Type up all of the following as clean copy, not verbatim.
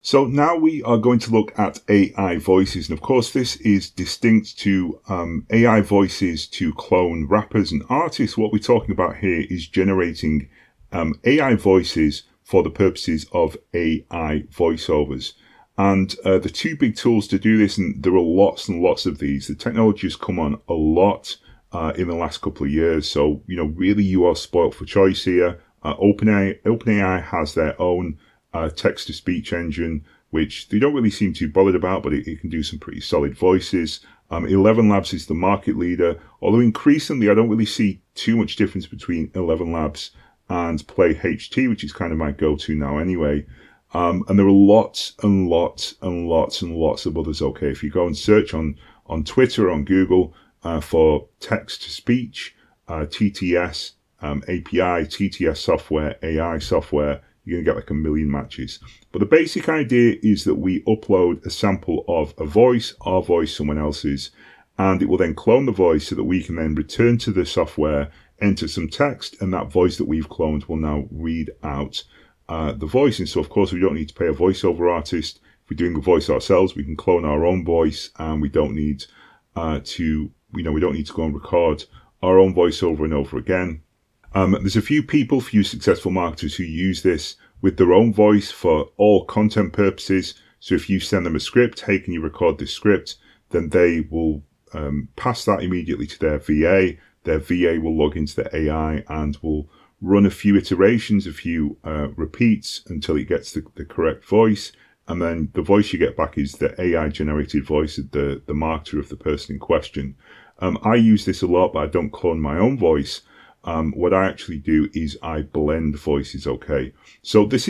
So now we are going to look at AI voices. And of course, this is distinct to AI voices to clone rappers and artists. What we're talking about here is generating AI voices for the purposes of AI voiceovers. And the two big tools to do this, and there are lots and lots of these, the technology has come on a lot in the last couple of years. So, really you are spoilt for choice here. OpenAI has their own text-to-speech engine, which they don't really seem too bothered about, but it can do some pretty solid voices. 11 Labs is the market leader, although increasingly I don't really see too much difference between 11 Labs and Play HT, which is kind of my go-to now anyway. And there are lots and lots and lots and lots of others. Okay, if you go and search on Twitter, on Google for text-to-speech, TTS, API, TTS software, AI software, you're going to get like a million matches. But the basic idea is that we upload a sample of a voice, our voice, someone else's, and it will then clone the voice so that we can then return to the software, enter some text, and that voice that we've cloned will now read out the voice. And so, of course, we don't need to pay a voiceover artist. If we're doing a voice ourselves, we can clone our own voice, and we don't need we don't need to go and record our own voice over and over again. There's a few successful marketers who use this with their own voice for all content purposes. So if you send them a script, hey, can you record this script? Then they will pass that immediately to their VA. Their VA will log into the AI and will run a few iterations, a few repeats until it gets the correct voice. And then the voice you get back is the AI generated voice of the marketer of the person in question. I use this a lot, but I don't clone my own voice. What I actually do is I blend voices, okay? So this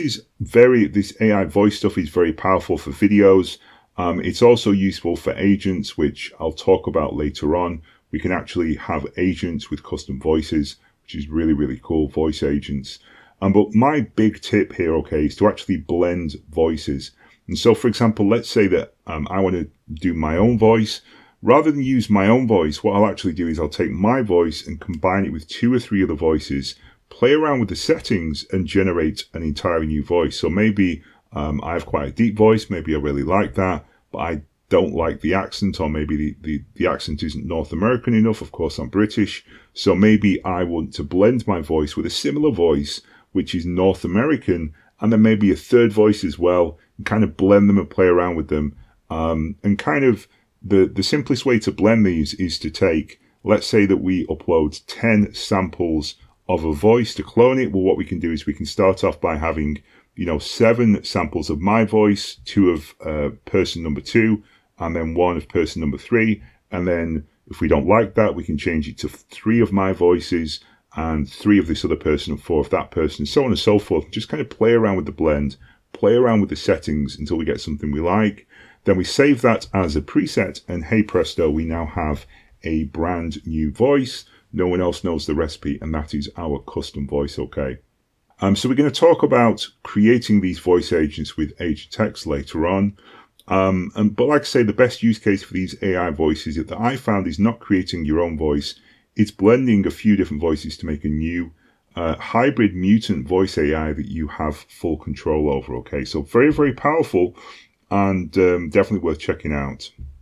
AI voice stuff is very powerful for videos. It's also useful for agents, which I'll talk about later on. We can actually have agents with custom voices, which is really, really cool, voice agents. But my big tip here, okay, is to actually blend voices. And so, for example, let's say that I want to do my own voice. Rather than use my own voice, what I'll actually do is I'll take my voice and combine it with 2 or 3 other voices, play around with the settings and generate an entirely new voice. So maybe I have quite a deep voice, maybe I really like that, but I don't like the accent, or maybe the accent isn't North American enough. Of course, I'm British. So maybe I want to blend my voice with a similar voice, which is North American, and then maybe a third voice as well, and kind of blend them and play around with them. And kind of the simplest way to blend these is to take, let's say that we upload 10 samples of a voice to clone it. Well, what we can do is we can start off by having, 7 samples of my voice, 2 of person number 2, and then 1 of person number 3. And then if we don't like that, we can change it to 3 of my voices and 3 of this other person and 4 of that person, so on and so forth. Just kind of play around with the blend, play around with the settings until we get something we like. Then we save that as a preset, and hey presto, we now have a brand new voice. No one else knows the recipe, and that is our custom voice, okay? So we're going to talk about creating these voice agents with Agenttext later on. But like I say, the best use case for these AI voices that I found is not creating your own voice. It's blending a few different voices to make a new hybrid mutant voice AI that you have full control over, okay? So very, very powerful, and definitely worth checking out.